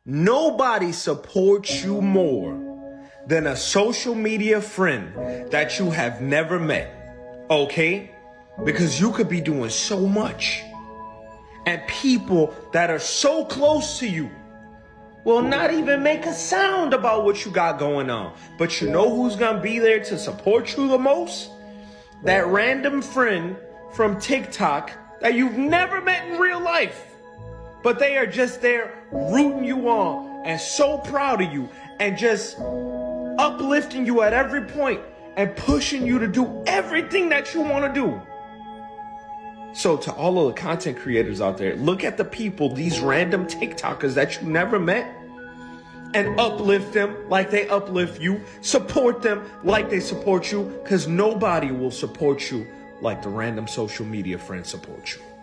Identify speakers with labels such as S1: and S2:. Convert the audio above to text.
S1: Nobody supports you more than a social media friend that you have never met, okay? Because you could be doing so much, and people that are so close to you will not even make a sound about what you got going on. But you know who's gonna be there to support you the most? That random friend from TikTok that you've never met in real life. But they are just there rooting you on and so proud of you and just uplifting you at every point and pushing you to do everything that you want to do. So to all of the content creators out there, look at the people, these random TikTokers that you never met, and uplift them like they uplift you. Support them like they support you, because nobody will support you like the random social media friends support you.